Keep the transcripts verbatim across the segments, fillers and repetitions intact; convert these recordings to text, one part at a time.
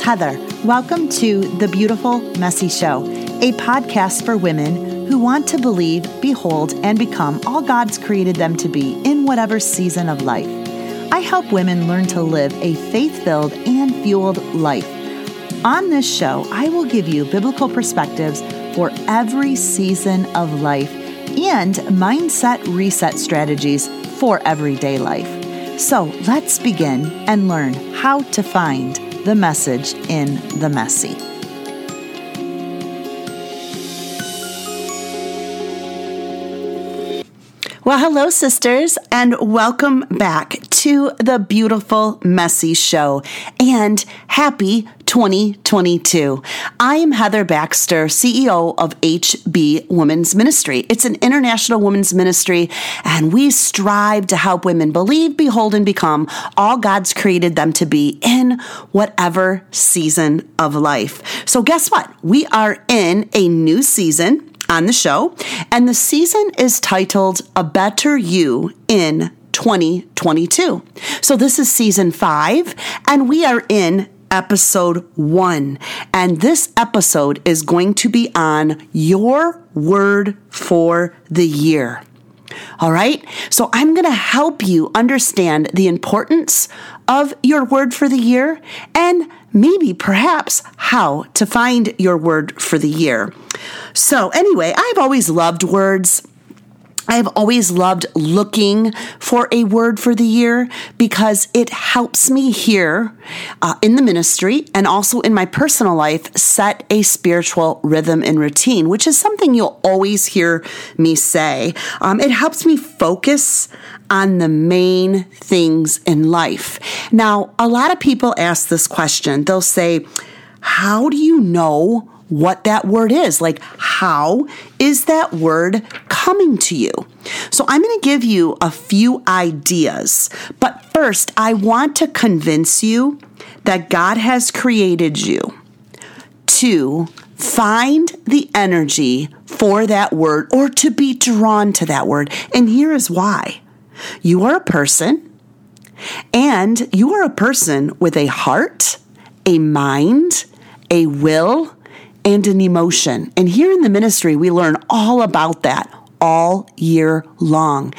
Heather. Welcome to The Beautiful Messy Show, a podcast for women who want to believe, behold, and become all God's created them to be in whatever season of life. I help women learn to live a faith-filled and fueled life. On this show, I will give you biblical perspectives for every season of life and mindset reset strategies for everyday life. So let's begin and learn how to find the message in the messy. Well, hello, sisters, and welcome back to the Beautiful Messy Show, and happy twenty twenty-two. I am Heather Baxter, C E O of H B Women's Ministry. It's an international women's ministry, and we strive to help women believe, behold, and become all God's created them to be in whatever season of life. So guess what? We are in a new season on the show, and the season is titled A Better You in twenty twenty-two. So this is season five, and we are in episode one, and this episode is going to be on your word for the year. All right, so I'm going to help you understand the importance of your word for the year and maybe perhaps how to find your word for the year. So anyway, I've always loved words. I've always loved looking for a word for the year because it helps me here uh, in the ministry and also in my personal life set a spiritual rhythm and routine, which is something you'll always hear me say. Um, it helps me focus on the main things in life. Now, a lot of people ask this question. They'll say, how do you know what that word is? Like, how is that word coming to you? So I'm going to give you a few ideas, but first I want to convince you that God has created you to find the energy for that word or to be drawn to that word. And here is why. You are a person, and you are a person with a heart, a mind, a will, and an emotion. And here in the ministry, we learn all about that all year long.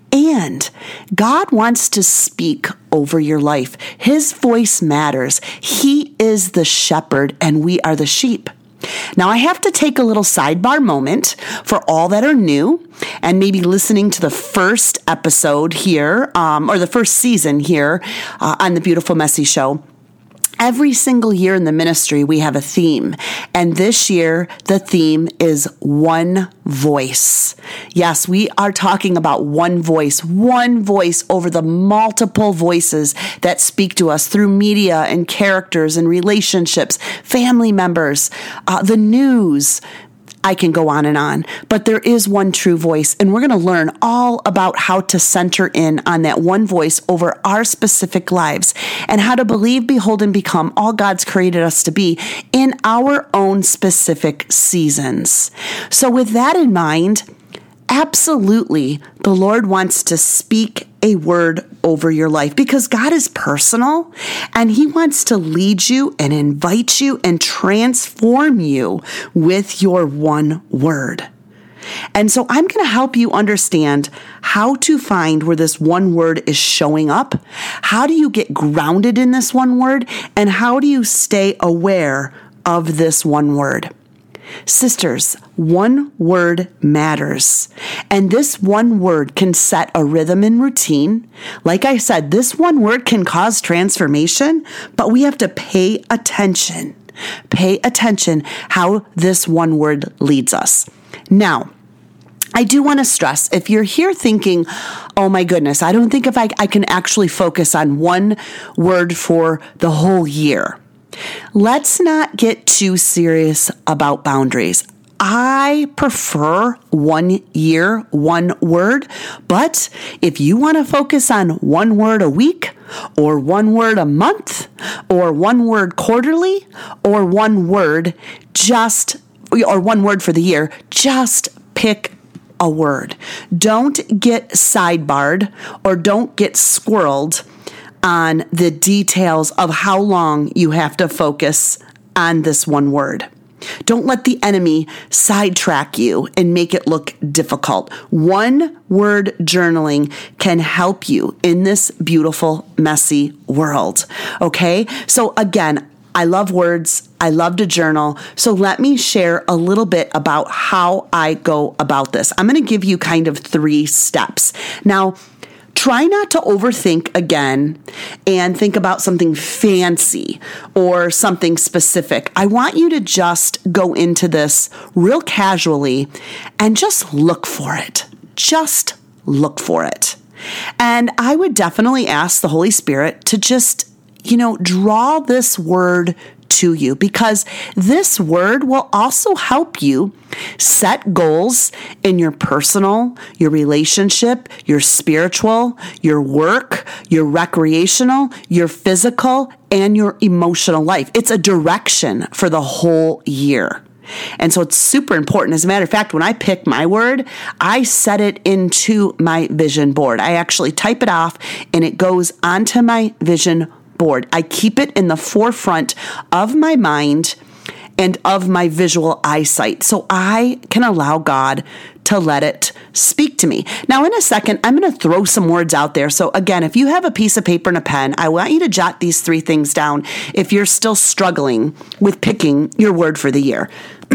And God wants to speak over your life. His voice matters. He is the shepherd, and we are the sheep. Now, I have to take a little sidebar moment for all that are new and maybe listening to the first episode here, um, or the first season here uh, on the Beautiful Messy Show. Every single year in the ministry, we have a theme. And this year, the theme is one voice. Yes, we are talking about one voice, one voice over the multiple voices that speak to us through media and characters and relationships, family members, uh, the news. I can go on and on, but there is one true voice, and we're going to learn all about how to center in on that one voice over our specific lives and how to believe, behold, and become all God's created us to be in our own specific seasons. So with that in mind, absolutely, the Lord wants to speak a word over your life because God is personal and He wants to lead you and invite you and transform you with your one word. And so I'm going to help you understand how to find where this one word is showing up. How do you get grounded in this one word? And how do you stay aware of this one word? Sisters, one word matters, and this one word can set a rhythm and routine. Like I said, this one word can cause transformation, but we have to pay attention. Pay attention how this one word leads us. Now, I do want to stress, if you're here thinking, oh my goodness, I don't think if I, I can actually focus on one word for the whole year. Let's not get too serious about boundaries. I prefer one year, one word, but if you want to focus on one word a week or one word a month or one word quarterly or one word just, or one word for the year, just pick a word. Don't get sidebarred or don't get squirreled on the details of how long you have to focus on this one word. Don't let the enemy sidetrack you and make it look difficult. One word journaling can help you in this beautiful, messy world. Okay? So again, I love words. I love to journal. So let me share a little bit about how I go about this. I'm going to give you kind of three steps. Now, try not to overthink again and think about something fancy or something specific. I want you to just go into this real casually and just look for it. Just look for it. And I would definitely ask the Holy Spirit to just, you know, draw this word to you, because this word will also help you set goals in your personal, your relationship, your spiritual, your work, your recreational, your physical, and your emotional life. It's a direction for the whole year. And so it's super important. As a matter of fact, when I pick my word, I set it into my vision board. I actually type it off and it goes onto my vision board. Board. I keep it in the forefront of my mind and of my visual eyesight so I can allow God to let it speak to me. Now, in a second, I'm going to throw some words out there. So again, if you have a piece of paper and a pen, I want you to jot these three things down if you're still struggling with picking your word for the year.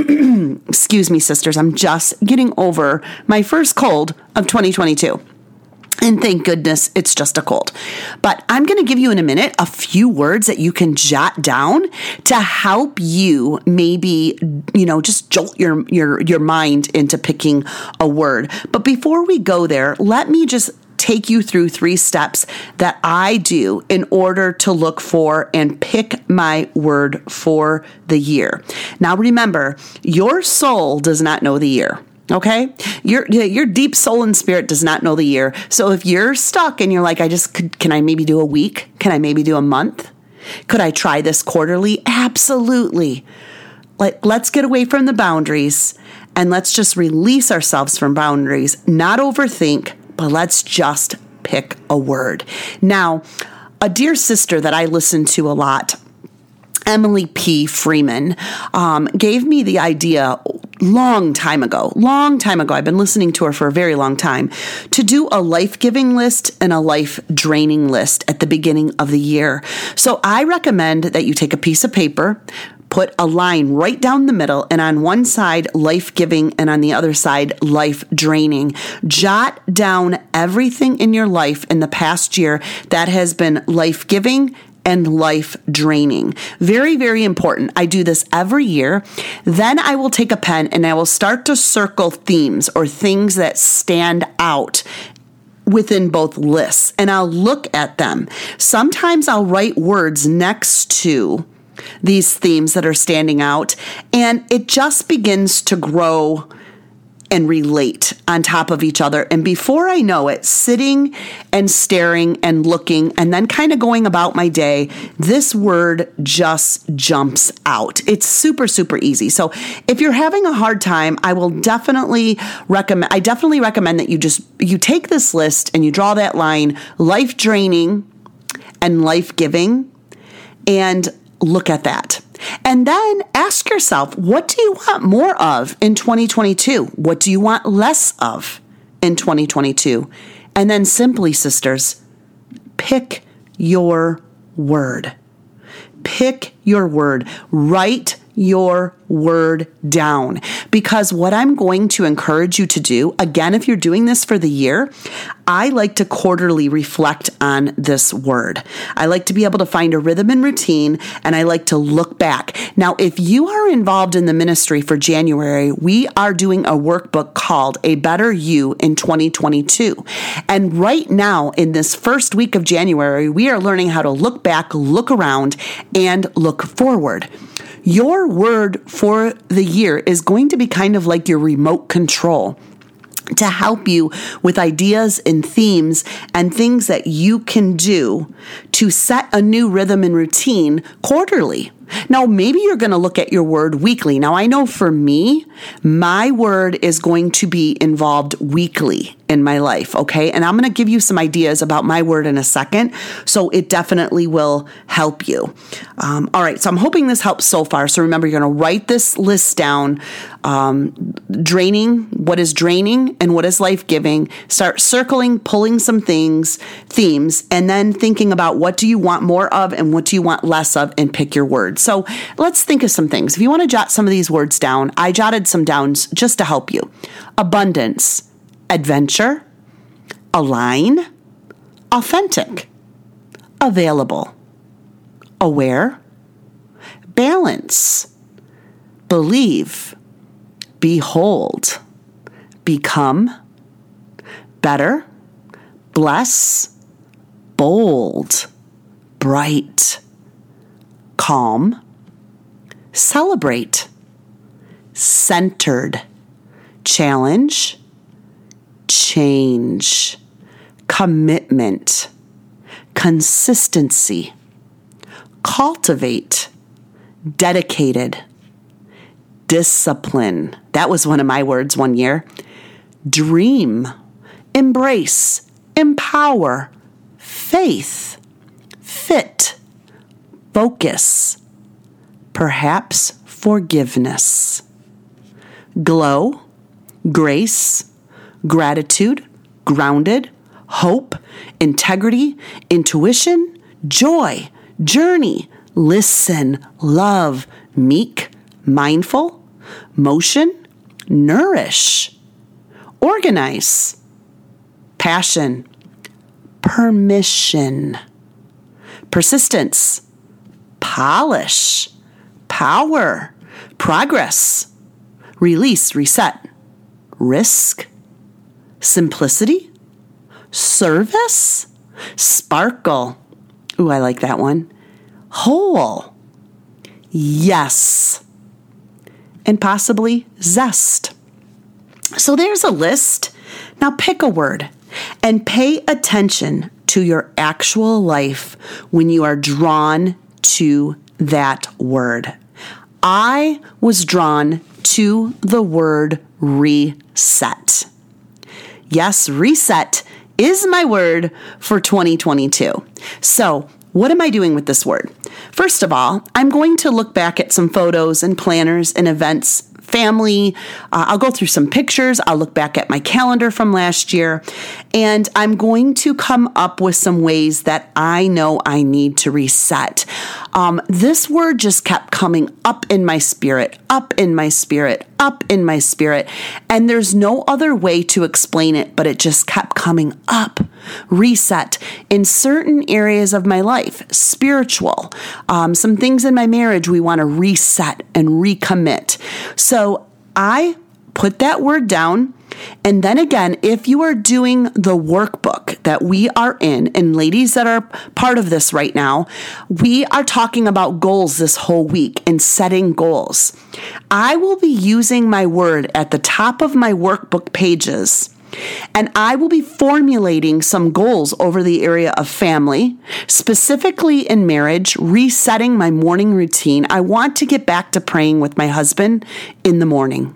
Excuse me, sisters. I'm just getting over my first cold of twenty twenty-two. And thank goodness it's just a cold. But I'm going to give you in a minute a few words that you can jot down to help you maybe, you know, just jolt your, your, your mind into picking a word. But before we go there, let me just take you through three steps that I do in order to look for and pick my word for the year. Now remember, your soul does not know the year. Okay, your your deep soul and spirit does not know the year. So if you're stuck and you're like, I just could, can I maybe do a week? Can I maybe do a month? Could I try this quarterly? Absolutely. Like, let's get away from the boundaries and let's just release ourselves from boundaries. Not overthink, but let's just pick a word. Now, a dear sister that I listen to a lot, Emily P. Freeman, um, gave me the idea long time ago, long time ago, I've been listening to her for a very long time, to do a life-giving list and a life-draining list at the beginning of the year. So I recommend that you take a piece of paper, put a line right down the middle, and on one side, life-giving, and on the other side, life-draining. Jot down everything in your life in the past year that has been life-giving and life draining. Very, very important. I do this every year. Then I will take a pen and I will start to circle themes or things that stand out within both lists. And I'll look at them. Sometimes I'll write words next to these themes that are standing out, and it just begins to grow and relate on top of each other. And before I know it, sitting and staring and looking and then kind of going about my day, this word just jumps out. It's super, super easy. So if you're having a hard time, I will definitely recommend, I definitely recommend that you just, you take this list and you draw that line, life draining and life giving, and look at that. And then ask yourself, what do you want more of in twenty twenty-two? What do you want less of in twenty twenty-two? And then simply, sisters, pick your word. Pick your word. Write your word down. Because what I'm going to encourage you to do, again, if you're doing this for the year, I like to quarterly reflect on this word. I like to be able to find a rhythm and routine, and I like to look back. Now, if you are involved in the ministry for January, we are doing a workbook called A Better You in twenty twenty-two. And right now, in this first week of January, we are learning how to look back, look around, and look forward. Your word for the year is going to be kind of like your remote control to help you with ideas and themes and things that you can do to set a new rhythm and routine quarterly. Now, maybe you're going to look at your word weekly. Now, I know for me, my word is going to be involved weekly in my life, okay? And I'm going to give you some ideas about my word in a second, so it definitely will help you. Um, all right, so I'm hoping this helps so far. So remember, you're going to write this list down, um, draining, what is draining and what is life-giving. Start circling, pulling some things, themes, and then thinking about what do you want more of and what do you want less of, and pick your words. So let's think of some things. If you want to jot some of these words down, I jotted some down just to help you. Abundance, adventure, align, authentic, available, aware, balance, believe, behold, become, better, bless, bold, bright, calm, celebrate, centered, challenge, change, commitment, consistency, cultivate, dedicated, discipline. That was one of my words one year. Dream, embrace, empower, faith, fit, focus, perhaps forgiveness, glow, grace, gratitude, grounded, hope, integrity, intuition, joy, journey, listen, love, meek, mindful, motion, nourish, organize, passion, permission, persistence, polish, power, progress, release, reset, risk, simplicity, service, sparkle. Ooh, I like that one. Whole, yes, and possibly zest. So there's a list. Now pick a word and pay attention to your actual life when you are drawn to that word. I was drawn to the word reset. Yes, reset is my word for twenty twenty-two. So, what am I doing with this word? First of all, I'm going to look back at some photos and planners and events, family. Uh, I'll go through some pictures. I'll look back at my calendar from last year, and I'm going to come up with some ways that I know I need to reset. Um, this word just kept coming up in my spirit, up in my spirit, up in my spirit, and there's no other way to explain it, but it just kept coming up. Reset in certain areas of my life, spiritual, um, some things in my marriage we want to reset and recommit. So I put that word down. And then again, if you are doing the workbook that we are in, and ladies that are part of this right now, we are talking about goals this whole week and setting goals. I will be using my word at the top of my workbook pages, and I will be formulating some goals over the area of family, specifically in marriage, resetting my morning routine. I want to get back to praying with my husband in the morning.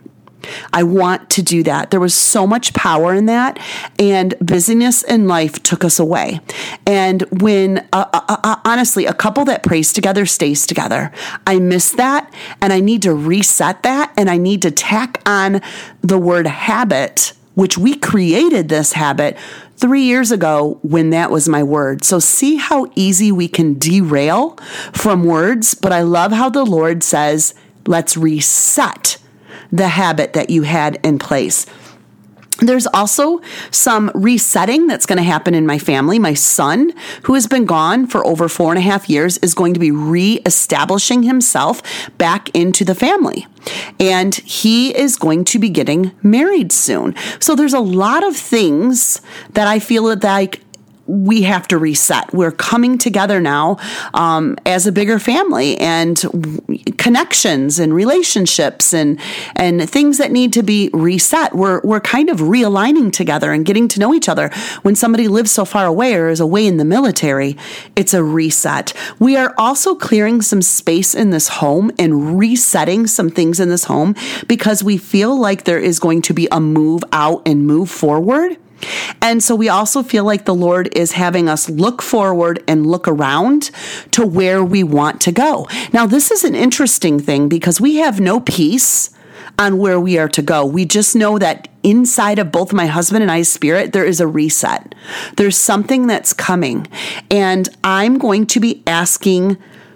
I want to do that. There was so much power in that, and busyness in life took us away. And when, uh, uh, uh, honestly, a couple that prays together stays together. I miss that, and I need to reset that, and I need to tack on the word habit, which we created this habit three years ago when that was my word. So see how easy we can derail from words, but I love how the Lord says, let's reset the habit that you had in place. There's also some resetting that's going to happen in my family. My son, who has been gone for over four and a half years, is going to be reestablishing himself back into the family. And he is going to be getting married soon. So there's a lot of things that I feel like we have to reset. We're coming together now um, as a bigger family, and connections and relationships and and things that need to be reset. We're we're kind of realigning together and getting to know each other. When somebody lives so far away or is away in the military, it's a reset. We are also clearing some space in this home and resetting some things in this home because we feel like there is going to be a move out and move forward. And so we also feel like the Lord is having us look forward and look around to where we want to go. Now, this is an interesting thing because we have no peace on where we are to go. We just know that inside of both my husband and I's spirit, there is a reset. There's something that's coming. And I'm going to be asking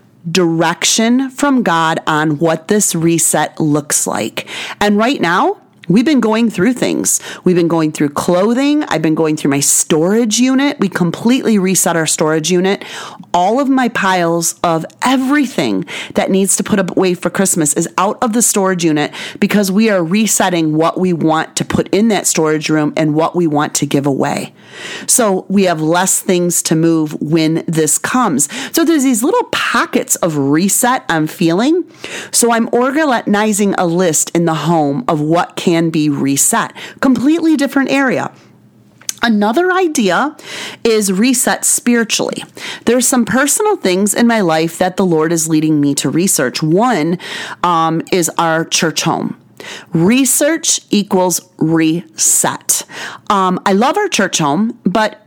direction from God on what this reset looks like. And right now, we've been going through things. We've been going through clothing. I've been going through my storage unit. We completely reset our storage unit. All of my piles of everything that needs to put away for Christmas is out of the storage unit because we are resetting what we want to put in that storage room and what we want to give away. So we have less things to move when this comes. So there's these little pockets of reset I'm feeling. So I'm organizing a list in the home of what can be reset. Completely different area. Another idea is reset spiritually. There's some personal things in my life that the Lord is leading me to research. One um, is our church home. Research equals reset. Um, I love our church home, but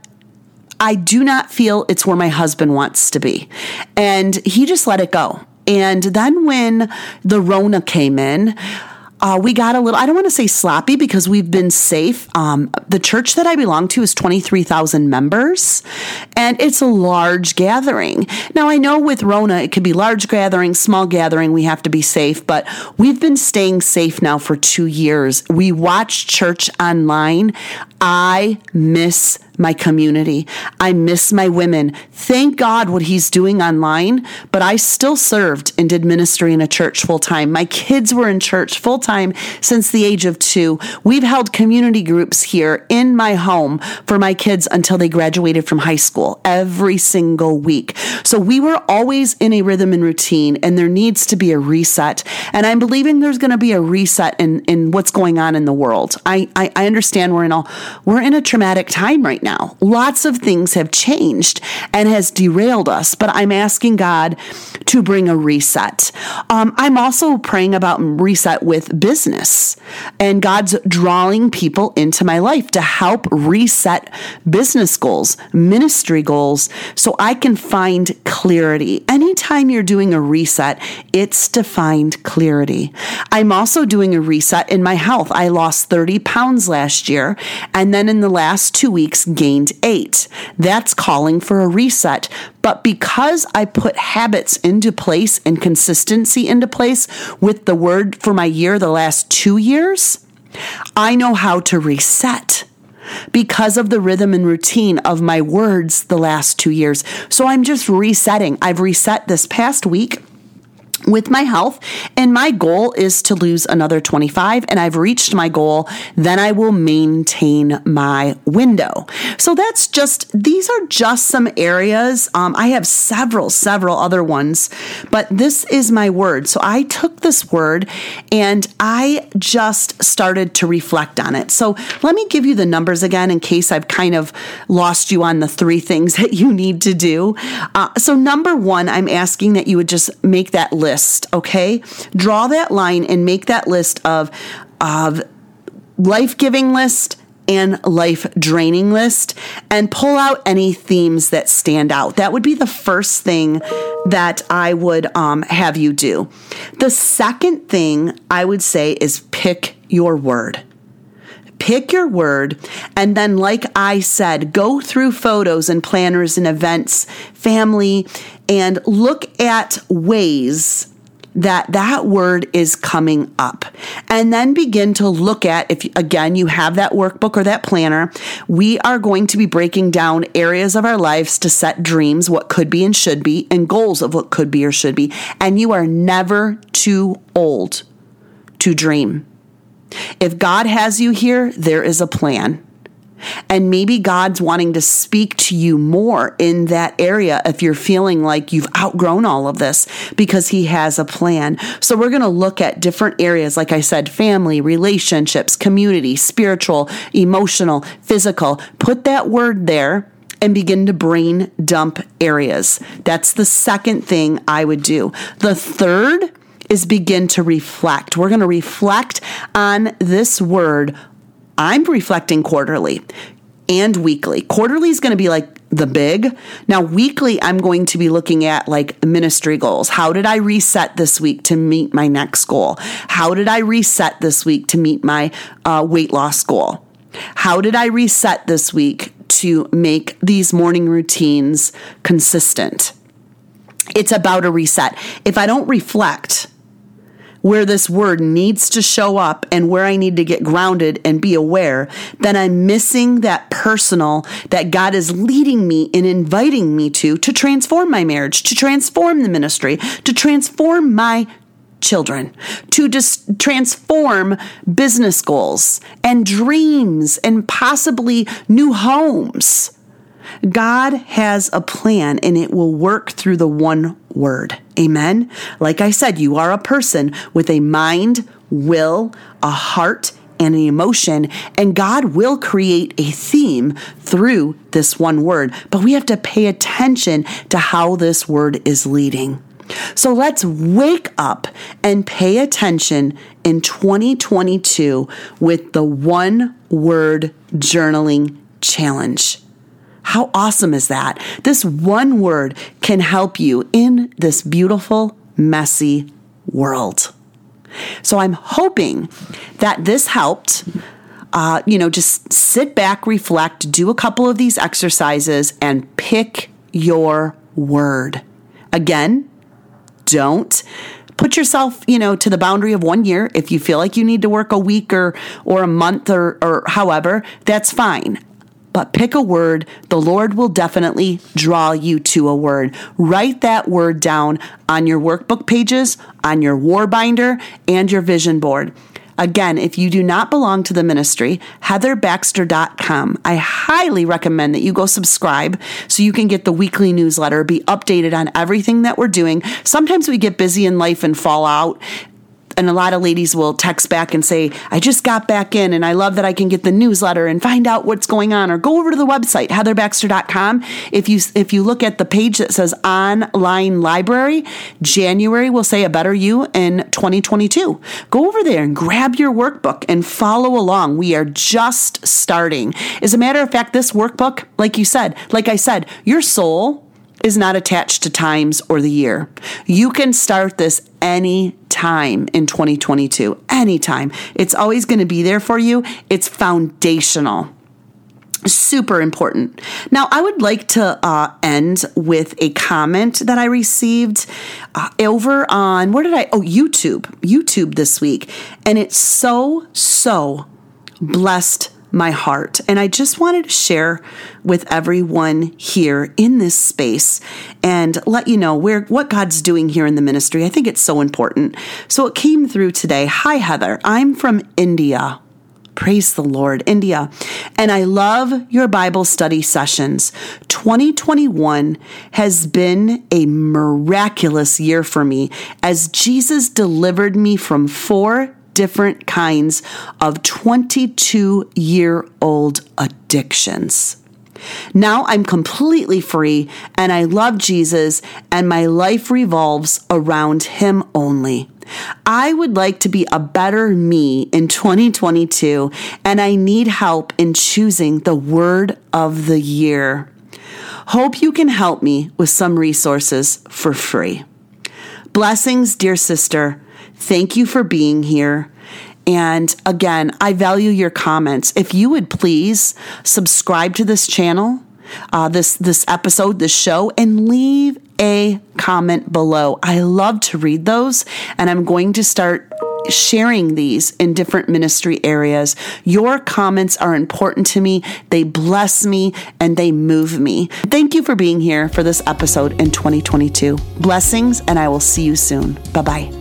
I do not feel it's where my husband wants to be. And he just let it go. And then when the Rona came in, Uh, we got a little, I don't want to say sloppy because we've been safe. Um, the church that I belong to is twenty-three thousand members, and it's a large gathering. Now, I know with Rona, it could be large gathering, small gathering, we have to be safe, but we've been staying safe now for two years. We watch church online. I miss my community. I miss my women. Thank God what he's doing online, but I still served and did ministry in a church full time. My kids were in church full time since the age of two. We've held community groups here in my home for my kids until they graduated from high school every single week. So we were always in a rhythm and routine, and there needs to be a reset. And I'm believing there's going to be a reset in, in what's going on in the world. I, I, I understand we're in a, we're in a traumatic time right now. Now. Lots of things have changed and has derailed us, but I'm asking God to bring a reset. Um, I'm also praying about reset with business, and God's drawing people into my life to help reset business goals, ministry goals, so I can find clarity. Anytime you're doing a reset, it's to find clarity. I'm also doing a reset in my health. I lost thirty pounds last year, and then in the last two weeks, gained eight. That's calling for a reset. But because I put habits into place and consistency into place with the word for my year, the last two years, I know how to reset because of the rhythm and routine of my words the last two years. So I'm just resetting. I've reset this past week with my health, and my goal is to lose another twenty-five, and I've reached my goal. Then I will maintain my window. So that's just, these are just some areas. Um, I have several, several other ones, but this is my word. So I took this word and I just started to reflect on it. So let me give you the numbers again in case I've kind of lost you on the three things that you need to do. Uh, so number one, I'm asking that you would just make that list. List, okay? Draw that line and make that list of, of life-giving list and life-draining list, and pull out any themes that stand out. That would be the first thing that I would um, have you do. The second thing I would say is pick your word. Pick your word, and then, like I said, go through photos and planners and events, family, and look at ways that that word is coming up. And then begin to look at, if again, you have that workbook or that planner, we are going to be breaking down areas of our lives to set dreams, what could be and should be, and goals of what could be or should be. And you are never too old to dream. If God has you here, there is a plan. And maybe God's wanting to speak to you more in that area if you're feeling like you've outgrown all of this, because he has a plan. So we're going to look at different areas, like I said, family, relationships, community, spiritual, emotional, physical. Put that word there and begin to brain dump areas. That's the second thing I would do. The third is begin to reflect. We're going to reflect on this word. I'm reflecting quarterly and weekly. Quarterly is going to be like the big. Now, weekly, I'm going to be looking at like ministry goals. How did I reset this week to meet my next goal? How did I reset this week to meet my uh, weight loss goal? How did I reset this week to make these morning routines consistent? It's about a reset. If I don't reflect where this word needs to show up and where I need to get grounded and be aware, then I'm missing that personal that God is leading me and inviting me to, to transform my marriage, to transform the ministry, to transform my children, to just transform business goals and dreams and possibly new homes. God has a plan, and it will work through the one word. Amen. Like I said, you are a person with a mind, will, a heart, and an emotion, and God will create a theme through this one word. But we have to pay attention to how this word is leading. So let's wake up and pay attention in twenty twenty-two with the one word journaling challenge. How awesome is that? This one word can help you in this beautiful, messy world. So I'm hoping that this helped. Uh, you know, just sit back, reflect, do a couple of these exercises, and pick your word. Again, don't put yourself, you know, to the boundary of one year. If you feel like you need to work a week or or a month or or however, that's fine. But pick a word. The Lord will definitely draw you to a word. Write that word down on your workbook pages, on your war binder, and your vision board. Again, if you do not belong to the ministry, heather baxter dot com. I highly recommend that you go subscribe so you can get the weekly newsletter, be updated on everything that we're doing. Sometimes we get busy in life and fall out. And a lot of ladies will text back and say, I just got back in and I love that I can get the newsletter and find out what's going on. Or go over to the website, heather baxter dot com. If you if you look at the page that says online library, January will say a better you in twenty twenty-two. Go over there and grab your workbook and follow along. We are just starting. As a matter of fact, this workbook, like you said, like I said, your soul is not attached to times or the year. You can start this any time in twenty twenty-two, anytime. It's always going to be there for you. It's foundational. Super important. Now, I would like to uh, end with a comment that I received uh, over on, where did I, oh, YouTube, YouTube this week. And it's so, so blessed my heart. And I just wanted to share with everyone here in this space and let you know where what God's doing here in the ministry. I think it's so important. So it came through today. Hi, Heather. I'm from India. Praise the Lord, India. And I love your Bible study sessions. twenty twenty-one has been a miraculous year for me as Jesus delivered me from four different kinds of twenty-two-year-old addictions. Now I'm completely free and I love Jesus and my life revolves around him only. I would like to be a better me in twenty twenty-two and I need help in choosing the word of the year. Hope you can help me with some resources for free. Blessings, dear sister. Thank you for being here. And again, I value your comments. If you would please subscribe to this channel, uh, this, this episode, this show, and leave a comment below. I love to read those, and I'm going to start sharing these in different ministry areas. Your comments are important to me. They bless me and they move me. Thank you for being here for this episode in twenty twenty-two. Blessings, and I will see you soon. Bye-bye.